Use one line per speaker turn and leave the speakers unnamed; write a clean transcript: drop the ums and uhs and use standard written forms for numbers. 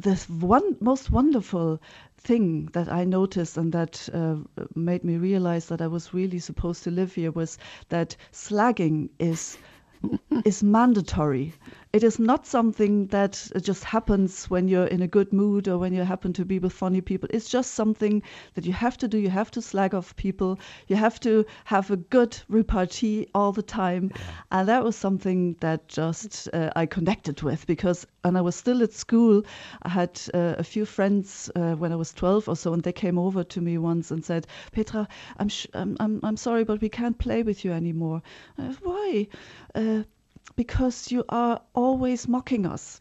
the one most wonderful thing that I noticed and that made me realize that I was really supposed to live here was that slagging is mandatory. It is not something that just happens when you're in a good mood or when you happen to be with funny people. It's just something that you have to do. You have to slag off people. You have to have a good repartee all the time.
Yeah.
And that was something that just I connected with, because when I was still at school, I had a few friends when I was 12 or so, and they came over to me once and said, Petra, I'm sorry, but we can't play with you anymore. Why? Because you are always mocking us.